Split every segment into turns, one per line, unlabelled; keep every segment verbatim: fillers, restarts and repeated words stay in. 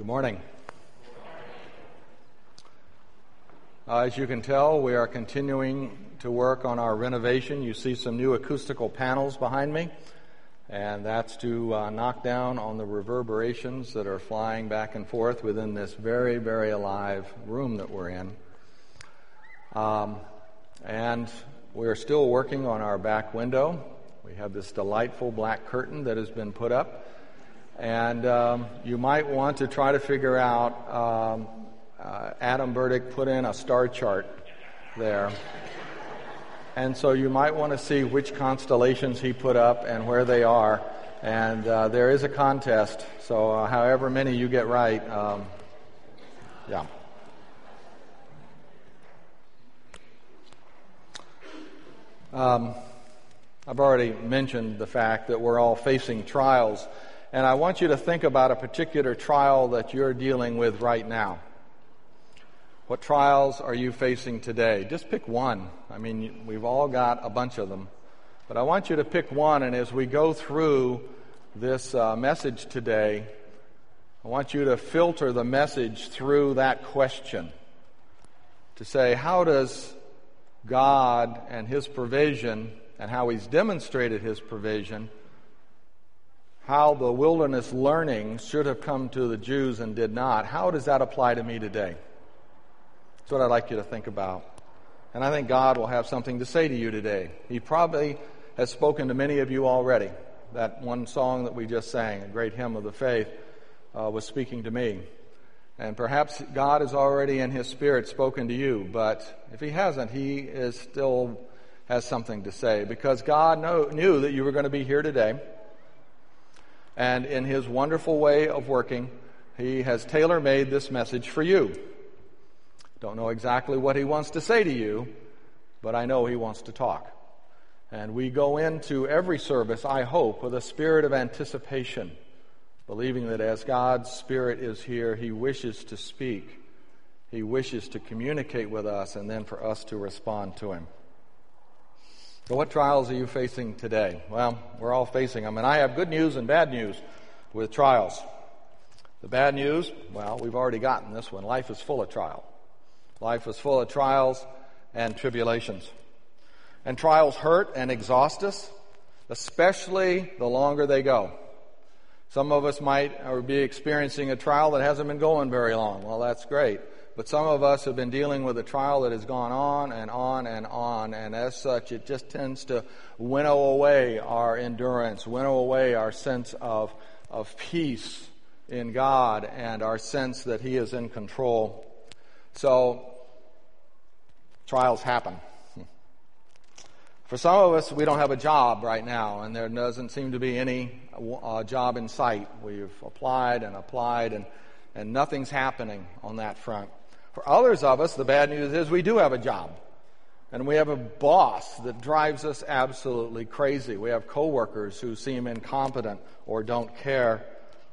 Good morning. Uh, as you can tell, we are continuing to work on our renovation. You see some new acoustical panels behind me, and that's to uh, knock down on the reverberations that are flying back and forth within this very, very alive room that we're in. Um, and we're still working on our back window. We have this delightful black curtain that has been put up. And um, you might want to try to figure out, um, uh, Adam Burdick put in a star chart there. And so you might want to see which constellations he put up and where they are. And uh, there is a contest, so uh, however many you get right, um, yeah. Um, I've already mentioned the fact that we're all facing trials. And I want you to think about a particular trial that you're dealing with right now. What trials are you facing today? Just pick one. I mean, we've all got a bunch of them. But I want you to pick one, and as we go through this uh, message today, I want you to filter the message through that question. To say, how does God and His provision, and how He's demonstrated His provision, how the wilderness learning should have come to the Jews and did not, how does that apply to me today? That's what I'd like you to think about. And I think God will have something to say to you today. He probably has spoken to many of you already. That one song that we just sang, a great hymn of the faith, uh, was speaking to me. And perhaps God has already in His Spirit spoken to you, but if He hasn't, He is still has something to say, because God know, knew that you were going to be here today. And in His wonderful way of working, He has tailor-made this message for you. Don't know exactly what He wants to say to you, but I know He wants to talk. And we go into every service, I hope, with a spirit of anticipation, believing that as God's Spirit is here, He wishes to speak. He wishes to communicate with us, and then for us to respond to Him. So what trials are you facing today? Well, we're all facing them. And I have good news and bad news with trials. The bad news, well, we've already gotten this one. Life is full of trial. Life is full of trials and tribulations. And trials hurt and exhaust us, especially the longer they go. Some of us might be experiencing a trial that hasn't been going very long. Well, that's great. But some of us have been dealing with a trial that has gone on and on and on, and as such, it just tends to winnow away our endurance, winnow away our sense of, of peace in God and our sense that He is in control. So, trials happen. For some of us, we don't have a job right now, and there doesn't seem to be any uh, job in sight. We've applied and applied, and, and nothing's happening on that front. For others of us, the bad news is we do have a job. And we have a boss that drives us absolutely crazy. We have coworkers who seem incompetent or don't care.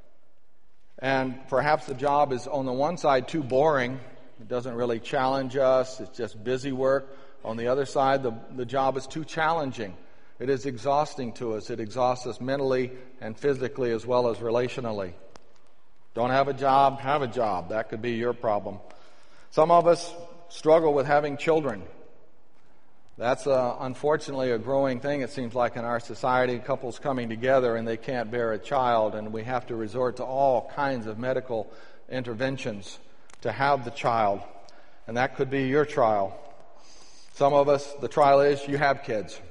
And perhaps the job is, on the one side, too boring. It doesn't really challenge us. It's just busy work. On the other side, the, the job is too challenging. It is exhausting to us. It exhausts us mentally and physically as well as relationally. Don't have a job? Have a job. That could be your problem. Some of us struggle with having children. That's uh, unfortunately a growing thing, it seems like, in our society. Couples coming together and they can't bear a child, and we have to resort to all kinds of medical interventions to have the child. And that could be your trial. Some of us, the trial is you have kids.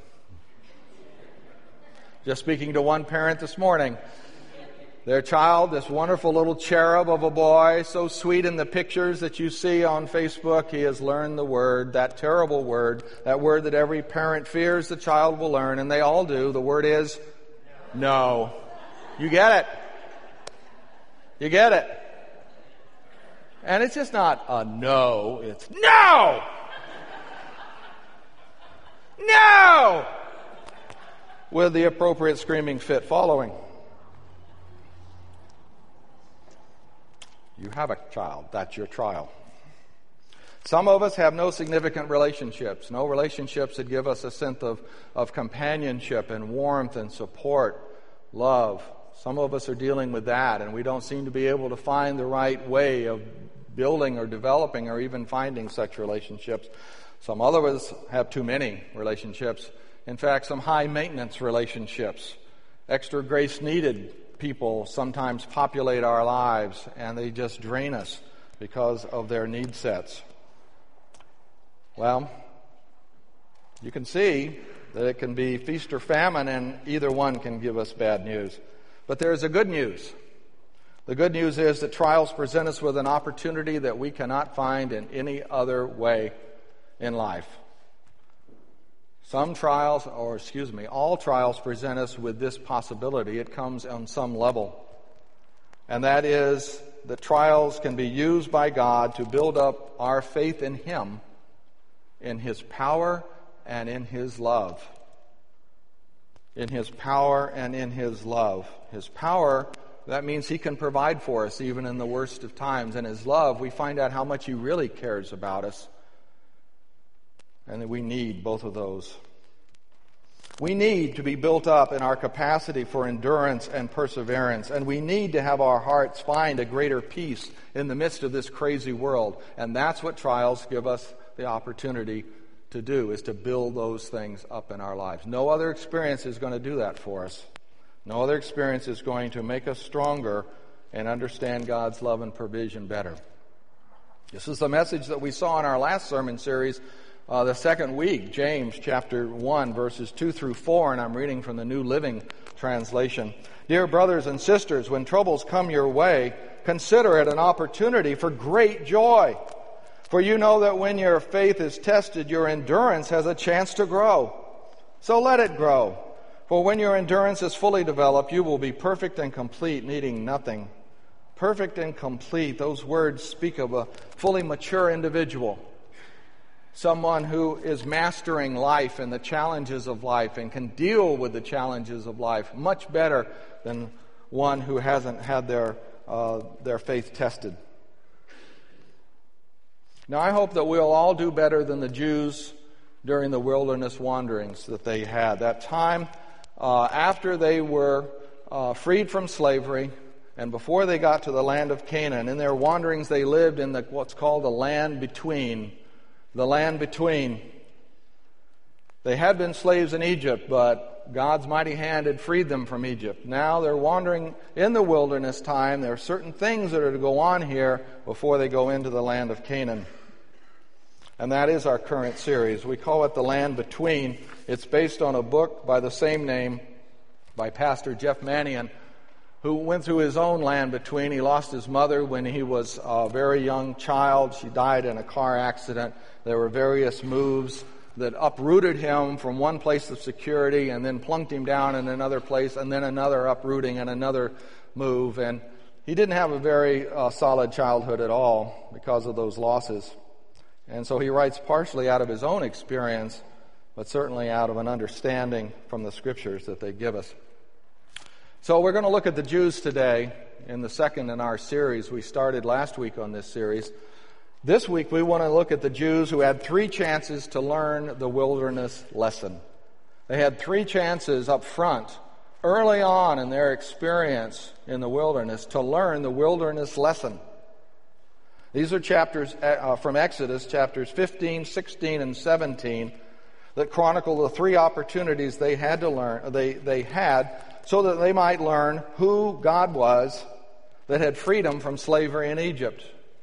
Just speaking to one parent this morning. Their child, this wonderful little cherub of a boy, so sweet in the pictures that you see on Facebook, he has learned the word, that terrible word, that word that every parent fears the child will learn, and they all do. The word is no. You get it. You get it. And it's just not a no, it's no! No! With the appropriate screaming fit following. You have a child. That's your trial. Some of us have no significant relationships, no relationships that give us a sense of, of companionship and warmth and support, love, Some of us are dealing with that, and we don't seem to be able to find the right way of building or developing or even finding such relationships. Some other of us have too many relationships. In fact, some high-maintenance relationships. Extra grace-needed people sometimes populate our lives, and they just drain us because of their need sets. Well, you can see that it can be feast or famine, and either one can give us bad news. But there is a good news. The good news is that trials present us with an opportunity that we cannot find in any other way in life. Some trials, or excuse me, all trials present us with this possibility. It comes on some level. And that is that trials can be used by God to build up our faith in Him, in His power and in His love. In His power and in His love. His power, that means He can provide for us even in the worst of times. And His love, we find out how much He really cares about us. And that we need both of those. We need to be built up in our capacity for endurance and perseverance. And we need to have our hearts find a greater peace in the midst of this crazy world. And that's what trials give us the opportunity to do, is to build those things up in our lives. No other experience is going to do that for us. No other experience is going to make us stronger and understand God's love and provision better. This is the message that we saw in our last sermon series, uh, the second week, James chapter one, verses two through four, and I'm reading from the New Living Translation. Dear brothers and sisters, when troubles come your way, consider it an opportunity for great joy. For you know that when your faith is tested, your endurance has a chance to grow. So let it grow. For when your endurance is fully developed, you will be perfect and complete, needing nothing. Perfect and complete, those words speak of a fully mature individual. Someone who is mastering life and the challenges of life and can deal with the challenges of life much better than one who hasn't had their, uh, their faith tested. Now, I hope that we'll all do better than the Jews during the wilderness wanderings that they had. That time uh, after they were uh, freed from slavery and before they got to the land of Canaan. In their wanderings, they lived in the, what's called the land between. The land between. They had been slaves in Egypt, but God's mighty hand had freed them from Egypt. Now they're wandering in the wilderness time. There are certain things that are to go on here before they go into the land of Canaan. And that is our current series. We call it The Land Between. It's based on a book by the same name by Pastor Jeff Manion, who went through his own land between. He lost his mother when he was a very young child. She died in a car accident. There were various moves that uprooted him from one place of security and then plunked him down in another place, and then another uprooting and another move. And he didn't have a very uh, solid childhood at all because of those losses. And so he writes partially out of his own experience, but certainly out of an understanding from the Scriptures that they give us. So we're going to look at the Jews today in the second in our series. We started last week on this series. This week we want to look at the Jews who had three chances to learn the wilderness lesson. They had three chances up front, early on in their experience in the wilderness, to learn the wilderness lesson. These are chapters uh, from Exodus, chapters fifteen, sixteen, and seventeen, that chronicle the three opportunities they had to learn. They they had so that they might learn who God was that had freed them from slavery in Egypt.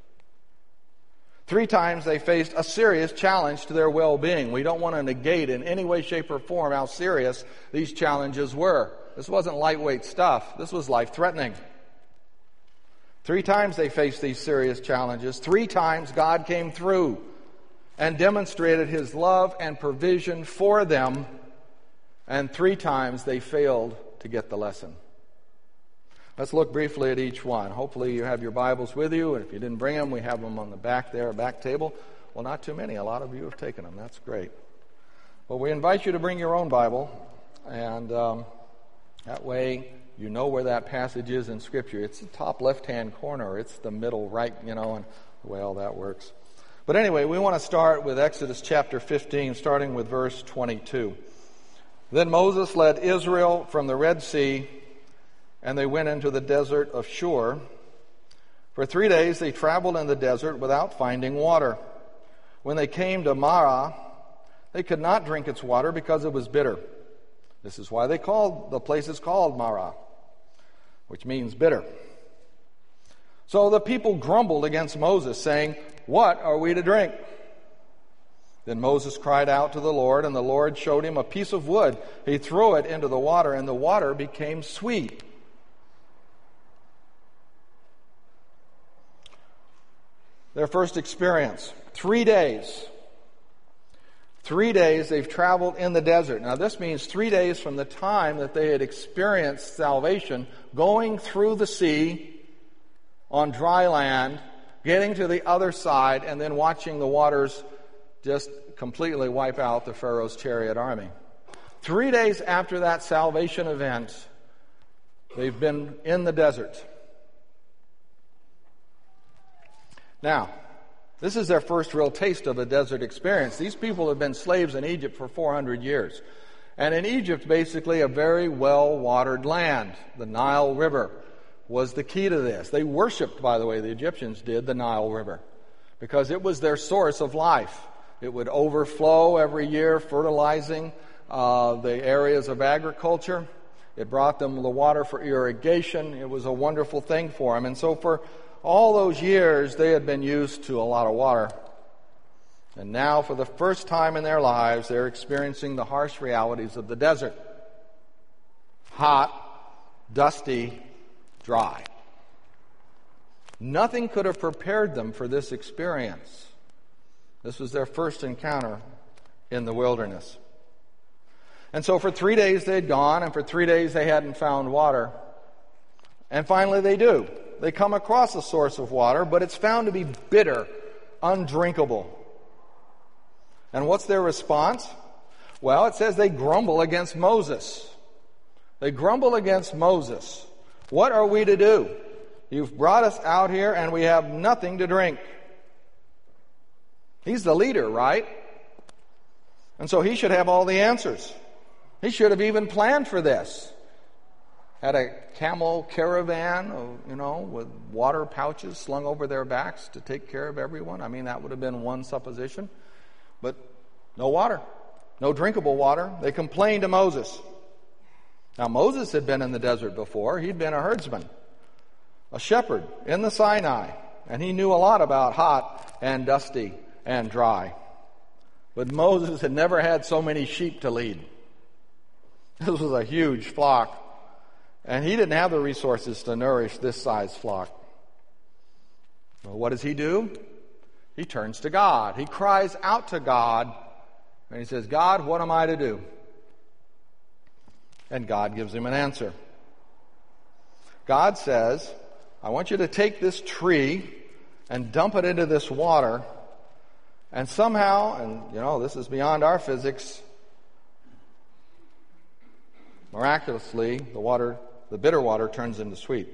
Three times they faced a serious challenge to their well-being. We don't want to negate in any way, shape, or form how serious these challenges were. This wasn't lightweight stuff. This was life-threatening. Three times they faced these serious challenges. Three times God came through and demonstrated His love and provision for them. And three times they failed to get the lesson. Let's look briefly at each one. Hopefully you have your Bibles with you, and if you didn't bring them, we have them on the back there, back table. Well, not too many. A lot of you have taken them. That's great. Well, we invite you to bring your own Bible, and um, that way you know where that passage is in Scripture. It's the top left-hand corner. It's the middle right, you know, and the way all that works. But anyway, we want to start with Exodus chapter fifteen, starting with verse twenty-two. Then Moses led Israel from the Red Sea, and they went into the desert of Shur. For three days they traveled in the desert without finding water. When they came to Marah, they could not drink its water because it was bitter. This is why they called the place is called Marah, which means bitter. So the people grumbled against Moses, saying, "What are we to drink?" Then Moses cried out to the Lord, and the Lord showed him a piece of wood. He threw it into the water, and the water became sweet. Their first experience, three days. Three days they've traveled in the desert. Now this means three days from the time that they had experienced salvation, going through the sea on dry land, getting to the other side, and then watching the waters just completely wipe out the Pharaoh's chariot army. Three days after that salvation event, they've been in the desert. Now, this is their first real taste of a desert experience. These people have been slaves in Egypt for four hundred years. And in Egypt, basically a very well-watered land. The Nile River was the key to this. They worshipped, by the way, the Egyptians did, the Nile River, because it was their source of life. It would overflow every year, fertilizing uh, the areas of agriculture. It brought them the water for irrigation. It was a wonderful thing for them. And so for all those years, they had been used to a lot of water. And now, for the first time in their lives, they're experiencing the harsh realities of the desert. Hot, dusty, dry. Nothing could have prepared them for this experience. This was their first encounter in the wilderness. And so for three days they had gone, and for three days they hadn't found water. And finally they do. They come across a source of water, but it's found to be bitter, undrinkable. And what's their response? Well, it says they grumble against Moses. They grumble against Moses. What are we to do? You've brought us out here and we have nothing to drink. He's the leader, right? And so he should have all the answers. He should have even planned for this. Had a camel caravan, you know, with water pouches slung over their backs to take care of everyone. I mean, that would have been one supposition. But no water, no drinkable water. They complained to Moses. Now, Moses had been in the desert before. He'd been a herdsman, a shepherd in the Sinai, and he knew a lot about hot and dusty and dry. But Moses had never had so many sheep to lead. This was a huge flock, and he didn't have the resources to nourish this size flock. Well, what does he do? He turns to God. He cries out to God, and he says, "God, what am I to do?" And God gives him an answer. God says, "I want you to take this tree and dump it into this water, and somehow," and you know, this is beyond our physics, miraculously, the water, the bitter water turns into sweet.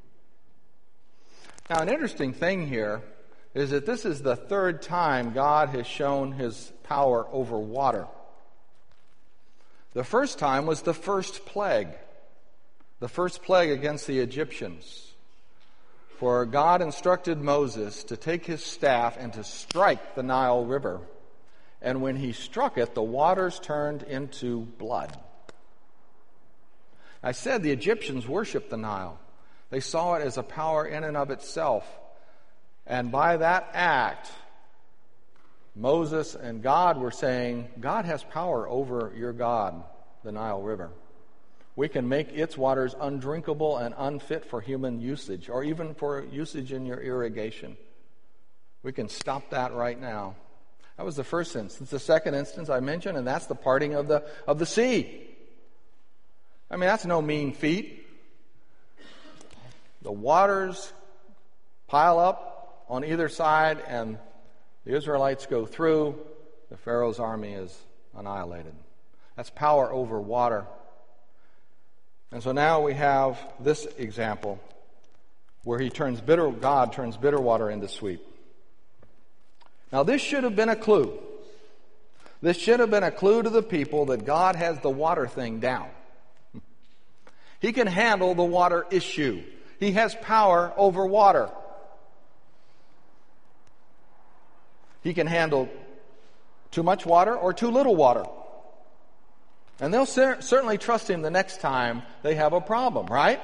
Now, an interesting thing here is that this is the third time God has shown his power over water. The first time was the first plague, the first plague against the Egyptians. For God instructed Moses to take his staff and to strike the Nile River. And when he struck it, the waters turned into blood. I said the Egyptians worshiped the Nile. They saw it as a power in and of itself. And by that act, Moses and God were saying, God has power over your God, the Nile River. We can make its waters undrinkable and unfit for human usage, or even for usage in your irrigation. We can stop that right now. That was the first instance. The second instance I mentioned, and that's the parting of the of the sea. I mean, that's no mean feat. The waters pile up on either side, and the Israelites go through. The Pharaoh's army is annihilated. That's power over water. And so now we have this example where he turns bitter, God turns bitter water into sweet. Now this should have been a clue. This should have been a clue to the people that God has the water thing down. He can handle the water issue. He has power over water. He can handle too much water or too little water. And they'll cer- certainly trust him the next time they have a problem, right?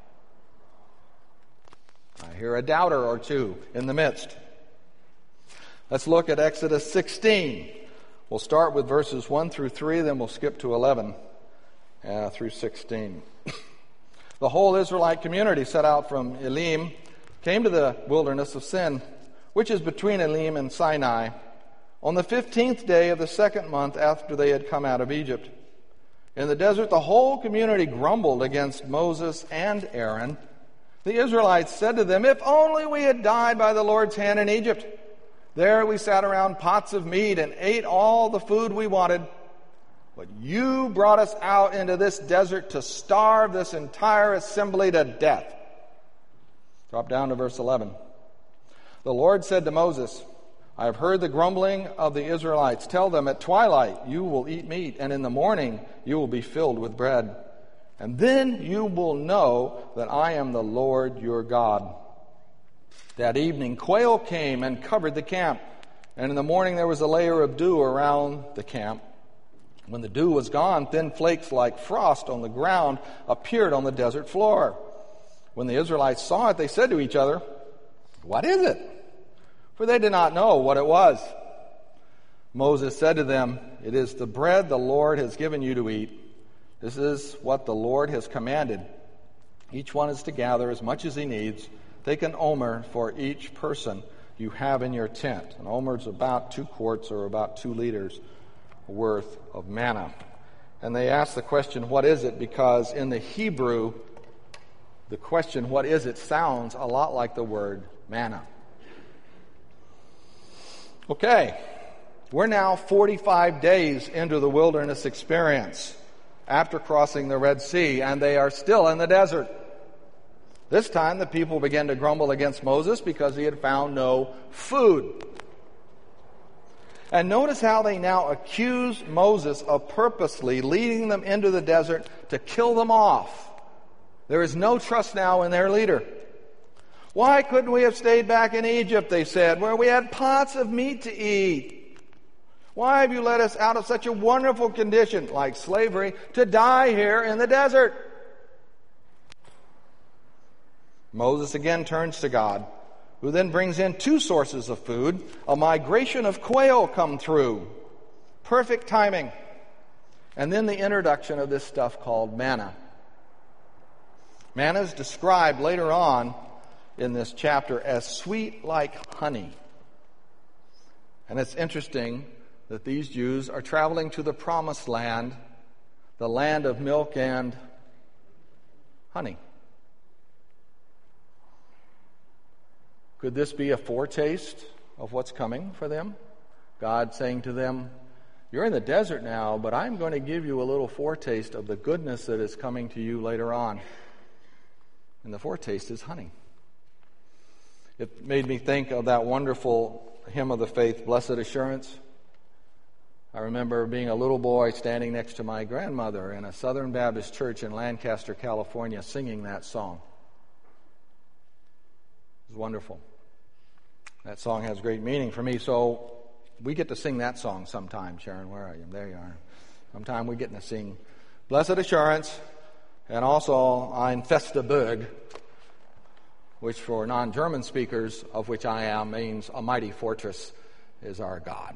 I hear a doubter or two in the midst. Let's look at Exodus sixteen. We'll start with verses one through three, then we'll skip to eleven uh, through sixteen. The whole Israelite community set out from Elim, came to the wilderness of Sin, which is between Elim and Sinai, on the fifteenth day of the second month after they had come out of Egypt. In the desert, the whole community grumbled against Moses and Aaron. The Israelites said to them, "If only we had died by the Lord's hand in Egypt. There we sat around pots of meat and ate all the food we wanted. But you brought us out into this desert to starve this entire assembly to death." Drop down to verse eleven. The Lord said to Moses, "I have heard the grumbling of the Israelites. Tell them, at twilight you will eat meat, and in the morning you will be filled with bread. And then you will know that I am the Lord your God." That evening quail came and covered the camp, and in the morning there was a layer of dew around the camp. When the dew was gone, thin flakes like frost on the ground appeared on the desert floor. When the Israelites saw it, they said to each other, "What is it?" For they did not know what it was. Moses said to them, "It is the bread the Lord has given you to eat. This is what the Lord has commanded. Each one is to gather as much as he needs. Take an omer for each person you have in your tent." An omer is about two quarts or about two liters worth of manna. And they asked the question, "What is it?" because in the Hebrew, the question, "What is it?" sounds a lot like the word manna. Okay, we're now forty-five days into the wilderness experience after crossing the Red Sea, and they are still in the desert. This time the people began to grumble against Moses because he had found no food. And notice how they now accuse Moses of purposely leading them into the desert to kill them off. There is no trust now in their leader. "Why couldn't we have stayed back in Egypt," they said, "where we had pots of meat to eat? Why have you let us out of such a wonderful condition, like slavery, to die here in the desert?" Moses again turns to God, who then brings in two sources of food. A migration of quail come through. Perfect timing. And then the introduction of this stuff called manna. Manna is described later on in this chapter as sweet like honey. And it's interesting that these Jews are traveling to the promised land, the land of milk and honey. Could this be a foretaste of what's coming for them? God saying to them, "You're in the desert now, but I'm going to give you a little foretaste of the goodness that is coming to you later on." And the foretaste is honey. It made me think of that wonderful hymn of the faith, "Blessed Assurance." I remember being a little boy standing next to my grandmother in a Southern Baptist church in Lancaster, California, singing that song. It was wonderful. That song has great meaning for me, so we get to sing that song sometime. Sharon, where are you? There you are. Sometime we get to sing "Blessed Assurance" and also "Ein feste Burg," which for non-German speakers, of which I am, means "a mighty fortress is our God."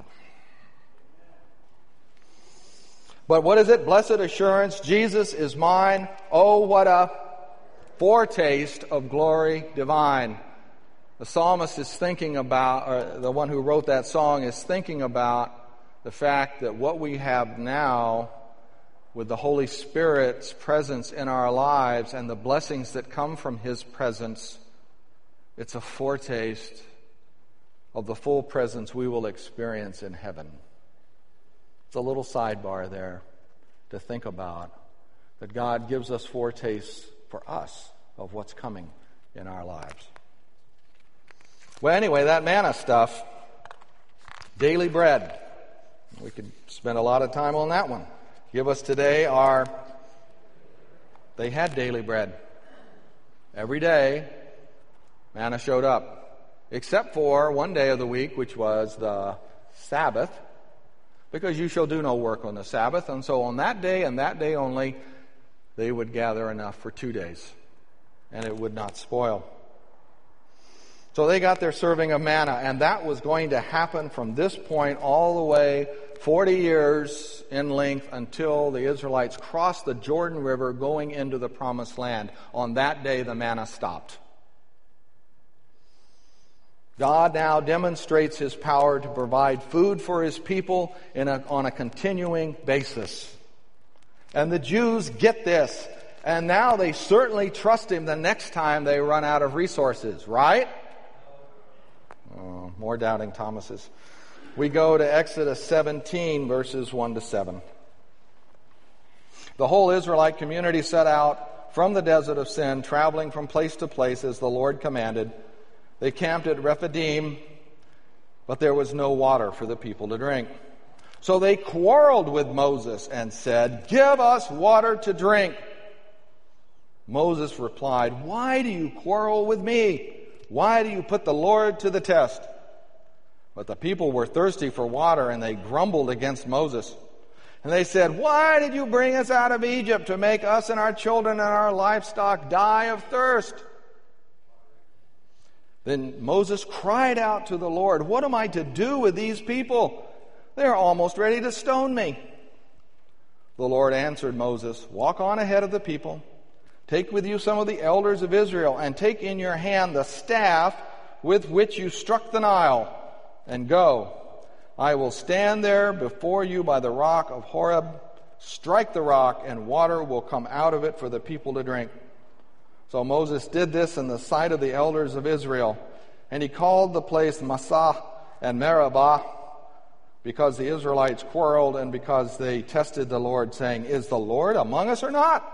But what is it? Blessed assurance, Jesus is mine. Oh, what a foretaste of glory divine. The psalmist is thinking about, or the one who wrote that song is thinking about the fact that what we have now with the Holy Spirit's presence in our lives and the blessings that come from His presence, it's a foretaste of the full presence we will experience in heaven. It's a little sidebar there to think about, that God gives us foretastes for us of what's coming in our lives. Well, anyway, that manna stuff, daily bread. We could spend a lot of time on that one. Give us today our They had daily bread. Every day, manna showed up, except for one day of the week, which was the Sabbath, because you shall do no work on the Sabbath. And so on that day and that day only, they would gather enough for two days, and it would not spoil. So they got their serving of manna, and that was going to happen from this point all the way forty years in length until the Israelites crossed the Jordan River going into the Promised Land. On that day, the manna stopped. God now demonstrates His power to provide food for His people in a, on a continuing basis. And the Jews get this, and now they certainly trust Him the next time they run out of resources, right? Oh, more doubting Thomases. We go to Exodus seventeen, verses one to seven. The whole Israelite community set out from the desert of Sin, traveling from place to place as the Lord commanded. They camped at Rephidim, but there was no water for the people to drink. So they quarreled with Moses and said, "Give us water to drink." Moses replied, "Why do you quarrel with me? Why do you put the Lord to the test?" But the people were thirsty for water, and they grumbled against Moses. And they said, "Why did you bring us out of Egypt to make us and our children and our livestock die of thirst?" Then Moses cried out to the Lord, "What am I to do with these people? They are almost ready to stone me." The Lord answered Moses, "Walk on ahead of the people. Take with you some of the elders of Israel, and take in your hand the staff with which you struck the Nile, and go. I will stand there before you by the rock of Horeb. Strike the rock, and water will come out of it for the people to drink." So Moses did this in the sight of the elders of Israel, and he called the place Massah and Meribah, because the Israelites quarreled and because they tested the Lord, saying, "Is the Lord among us or not?"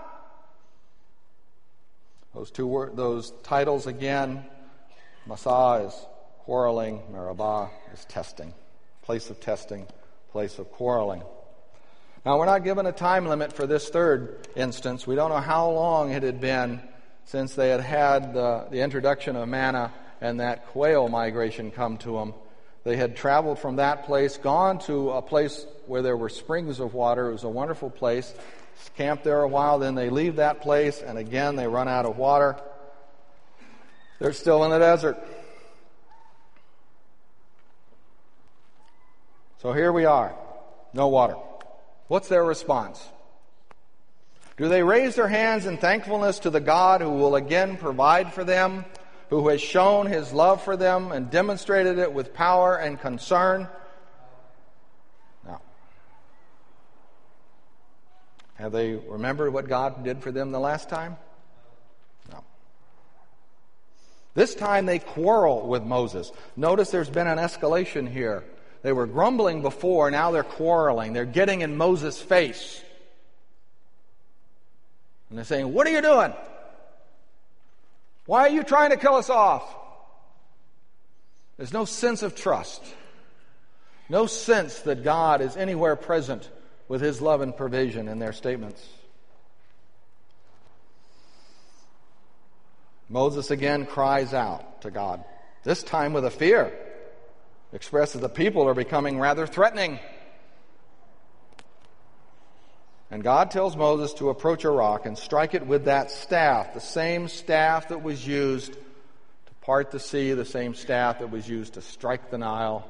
Those two word, those titles again, Massah is quarreling, Meribah is testing. Place of testing, place of quarreling. Now, we're not given a time limit for this third instance. We don't know how long it had been since they had had the, the introduction of manna and that quail migration come to them. They had traveled from that place, gone to a place where there were springs of water. It was a wonderful place. Camped there a while, then they leave that place, and again they run out of water. They're still in the desert. So here we are, no water. What's their response? Do they raise their hands in thankfulness to the God who will again provide for them, who has shown His love for them and demonstrated it with power and concern? No. Have they remembered what God did for them the last time? No. This time they quarrel with Moses. Notice there's been an escalation here. They were grumbling before, now they're quarreling. They're getting in Moses' face. And they're saying, "What are you doing? Why are you trying to kill us off?" There's no sense of trust. No sense that God is anywhere present with His love and provision in their statements. Moses again cries out to God, this time with a fear, expresses the people are becoming rather threatening. And God tells Moses to approach a rock and strike it with that staff, the same staff that was used to part the sea, the same staff that was used to strike the Nile.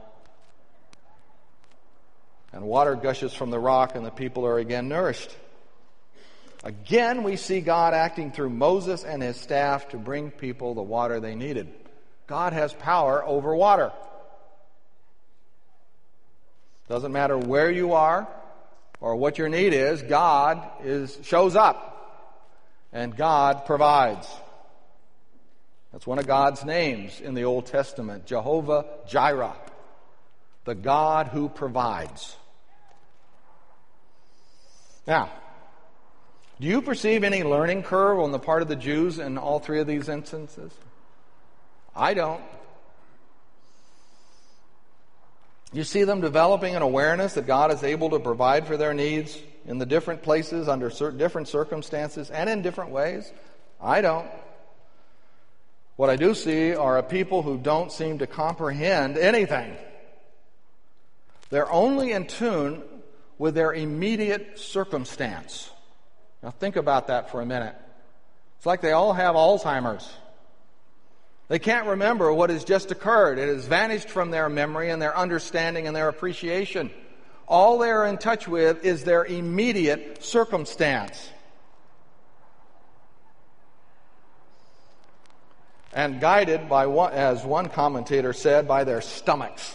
And water gushes from the rock, and the people are again nourished. Again, we see God acting through Moses and his staff to bring people the water they needed. God has power over water. Doesn't matter where you are or what your need is, God is shows up and God provides. That's one of God's names in the Old Testament, Jehovah Jireh, the God who provides. Now, do you perceive any learning curve on the part of the Jews in all three of these instances? I don't. You see them developing an awareness that God is able to provide for their needs in the different places, under certain different circumstances, and in different ways? I don't. What I do see are a people who don't seem to comprehend anything. They're only in tune with their immediate circumstance. Now think about that for a minute. It's like they all have Alzheimer's. They can't remember what has just occurred. It has vanished from their memory and their understanding and their appreciation. All they are in touch with is their immediate circumstance. And guided by, one, as one commentator said, by their stomachs.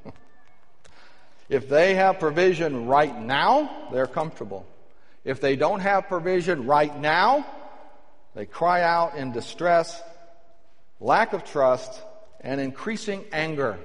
If they have provision right now, they're comfortable. If they don't have provision right now, they cry out in distress, lack of trust, and increasing anger.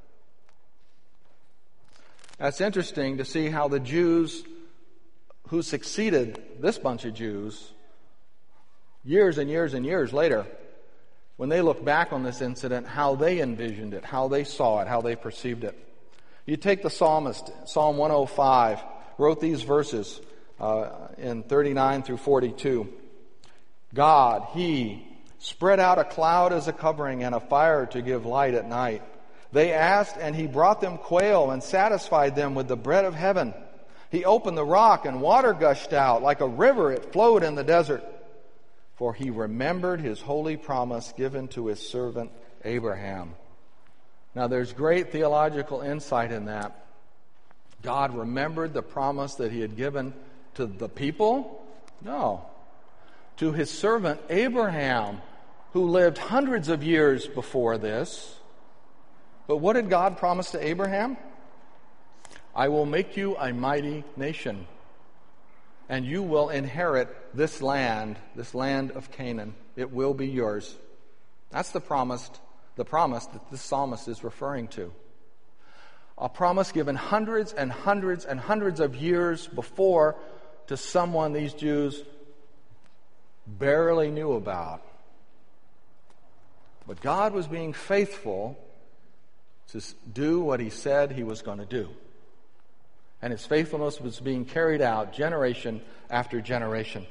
That's interesting to see how the Jews who succeeded this bunch of Jews years and years and years later, when they look back on this incident, how they envisioned it, how they saw it, how they perceived it. You take the psalmist, Psalm one oh five, wrote these verses uh, in thirty-nine through forty-two. God, He spread out a cloud as a covering and a fire to give light at night. They asked, and He brought them quail and satisfied them with the bread of heaven. He opened the rock, and water gushed out. Like a river, it flowed in the desert. For He remembered His holy promise given to His servant Abraham. Now, there's great theological insight in that. God remembered the promise that He had given to the people? No. To His servant Abraham, who lived hundreds of years before this. But what did God promise to Abraham? I will make you a mighty nation, and you will inherit this land, this land of Canaan. It will be yours. That's the promised, the promise that this psalmist is referring to. A promise given hundreds and hundreds and hundreds of years before to someone these Jews barely knew about. But God was being faithful to do what He said He was going to do. And His faithfulness was being carried out generation after generation.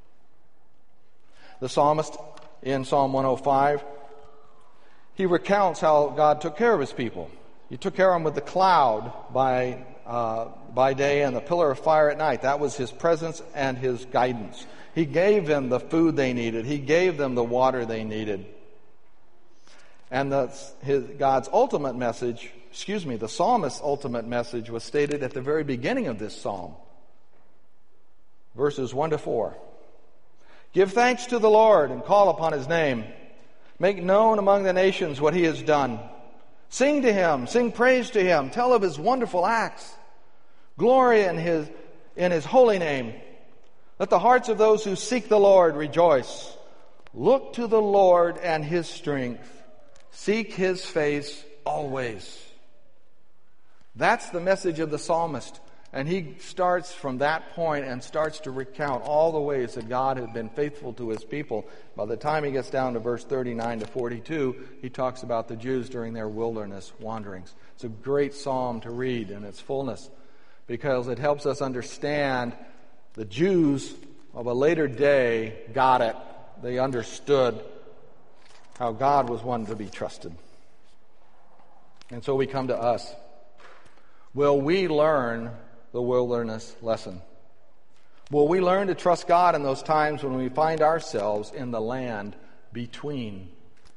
The psalmist in Psalm one oh five, he recounts how God took care of His people. He took care of them with the cloud by, uh, by day and the pillar of fire at night. That was His presence and His guidance. He gave them the food they needed. He gave them the water they needed. And the, his, God's ultimate message, excuse me, the psalmist's ultimate message was stated at the very beginning of this psalm. Verses one to four. Give thanks to the Lord and call upon His name. Make known among the nations what He has done. Sing to Him, sing praise to Him, tell of His wonderful acts. Glory in His, in His holy name. Let the hearts of those who seek the Lord rejoice. Look to the Lord and His strength. Seek His face always. That's the message of the psalmist. And he starts from that point and starts to recount all the ways that God had been faithful to His people. By the time he gets down to verse thirty-nine to forty-two, he talks about the Jews during their wilderness wanderings. It's a great psalm to read in its fullness because it helps us understand the Jews of a later day got it. They understood how God was one to be trusted. And so we come to us. Will we learn the wilderness lesson? Will we learn to trust God in those times when we find ourselves in the land between?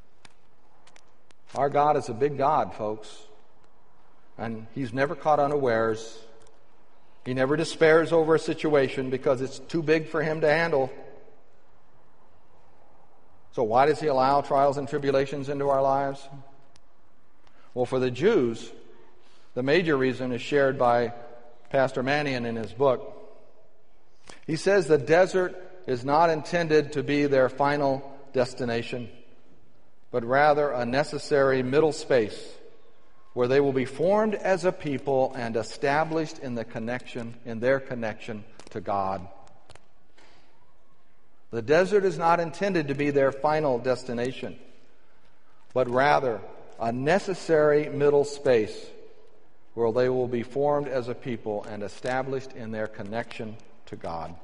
Our God is a big God, folks. And He's never caught unawares. He never despairs over a situation because it's too big for Him to handle. So why does He allow trials and tribulations into our lives? Well, for the Jews, the major reason is shared by Pastor Mannion in his book. He says the desert is not intended to be their final destination, but rather a necessary middle space where they will be formed as a people and established in the connection, in their connection to God. The desert is not intended to be their final destination, but rather a necessary middle space where they will be formed as a people and established in their connection to God.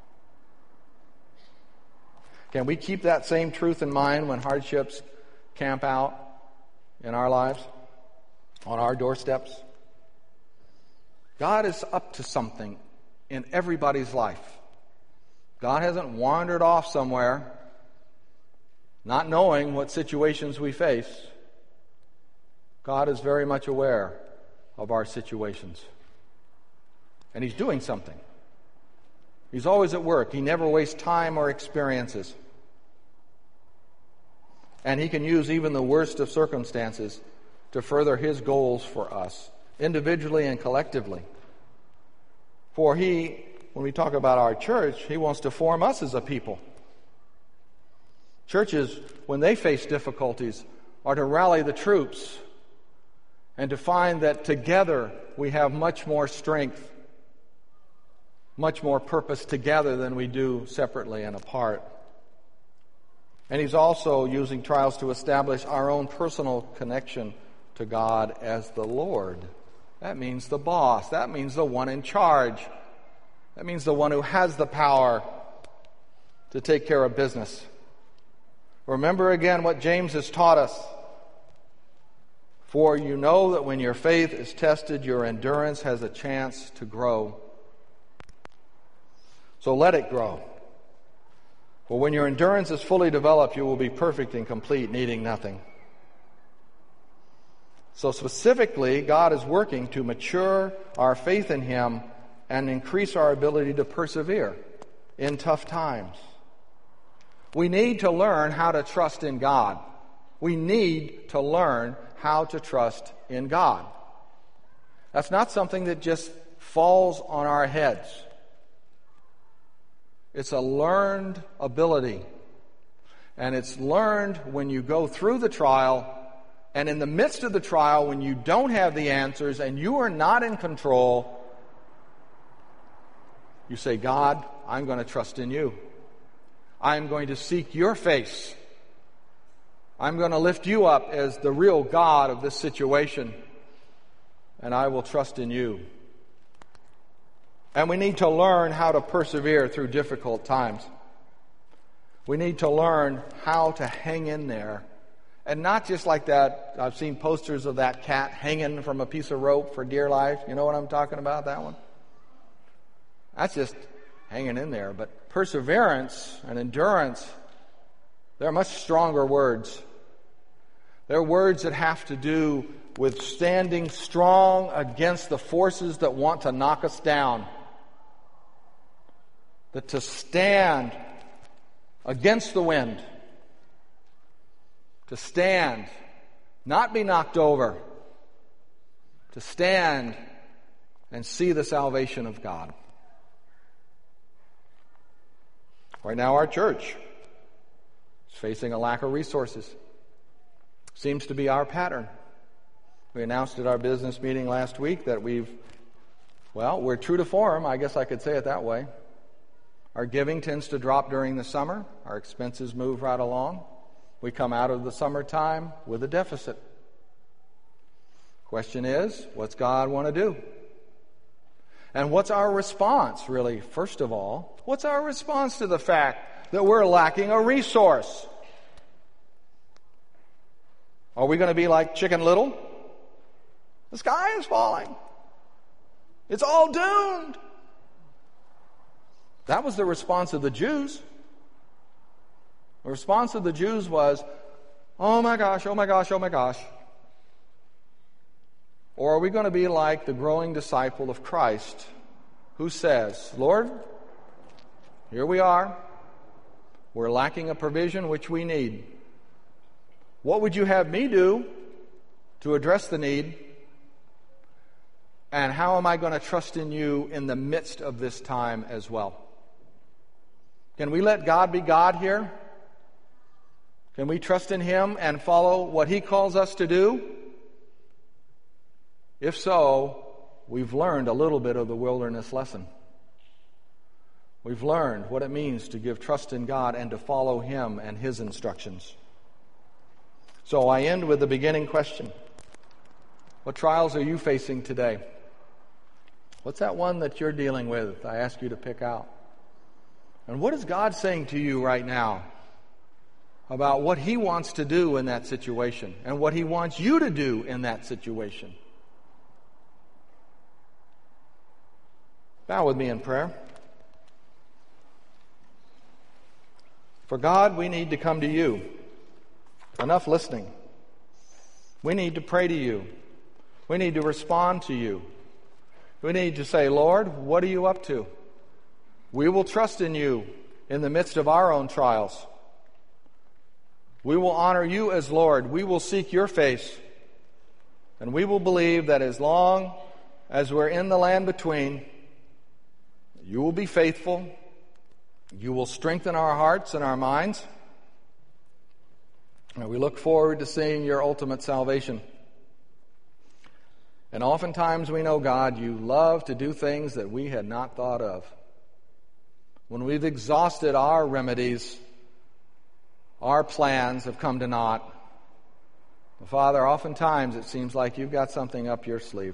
Can we keep that same truth in mind when hardships camp out in our lives, on our doorsteps? God is up to something in everybody's life. God hasn't wandered off somewhere, not knowing what situations we face. God is very much aware of our situations. And He's doing something. He's always at work. He never wastes time or experiences. And He can use even the worst of circumstances to further His goals for us, individually and collectively. For He, when we talk about our church, He wants to form us as a people. Churches, when they face difficulties, are to rally the troops and to find that together we have much more strength, much more purpose together than we do separately and apart. And He's also using trials to establish our own personal connection to God as the Lord. That means the boss. That means the one in charge. That means the one who has the power to take care of business. Remember again what James has taught us. For you know that when your faith is tested, your endurance has a chance to grow. So let it grow. For when your endurance is fully developed, you will be perfect and complete, needing nothing. So specifically, God is working to mature our faith in Him and increase our ability to persevere in tough times. We need to learn how to trust in God. We need to learn how to trust in God. That's not something that just falls on our heads. It's a learned ability. And it's learned when you go through the trial, and in the midst of the trial, when you don't have the answers and you are not in control, you say, God, I'm going to trust in you. I'm going to seek your face. I'm going to lift you up as the real God of this situation, and I will trust in you. And we need to learn how to persevere through difficult times. We need to learn how to hang in there. And not just like that, I've seen posters of that cat hanging from a piece of rope for dear life. You know what I'm talking about, that one? That's just hanging in there. But perseverance and endurance, they're much stronger words. They're words that have to do with standing strong against the forces that want to knock us down. That to stand against the wind, to stand, not be knocked over, to stand and see the salvation of God. Right now our church is facing a lack of resources. Seems to be our pattern. We announced at our business meeting last week that we've, well, we're true to form, I guess I could say it that way. Our giving tends to drop during the summer. Our expenses move right along. We come out of the summertime with a deficit. Question is, what's God want to do? And what's our response, really, first of all? What's our response to the fact that we're lacking a resource? Are we going to be like Chicken Little? The sky is falling. It's all doomed. That was the response of the Jews. The response of the Jews was, oh my gosh, oh my gosh, oh my gosh. Or are we going to be like the growing disciple of Christ who says, Lord, here we are. We're lacking a provision which we need. What would you have me do to address the need? And how am I going to trust in you in the midst of this time as well? Can we let God be God here? Can we trust in Him and follow what He calls us to do? If so, we've learned a little bit of the wilderness lesson. We've learned what it means to give trust in God and to follow Him and His instructions. So I end with the beginning question. What trials are you facing today? What's that one that you're dealing with? I ask you to pick out. And what is God saying to you right now about what He wants to do in that situation and what He wants you to do in that situation? Bow with me in prayer. For God, we need to come to you. Enough listening. We need to pray to you. We need to respond to you. We need to say, Lord, what are you up to? We will trust in you in the midst of our own trials. We will honor you as Lord. We will seek your face. And we will believe that as long as we're in the land between, you will be faithful. You will strengthen our hearts and our minds. And we look forward to seeing your ultimate salvation. And oftentimes we know, God, you love to do things that we had not thought of. When we've exhausted our remedies, our plans have come to naught. Father, oftentimes it seems like you've got something up your sleeve.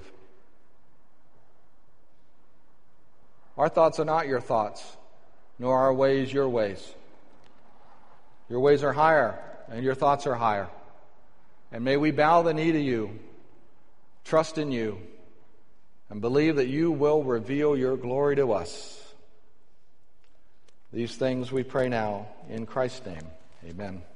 Our thoughts are not your thoughts, nor are our ways your ways. Your ways are higher, and your thoughts are higher. And may we bow the knee to you, trust in you, and believe that you will reveal your glory to us. These things we pray now in Christ's name. Amen.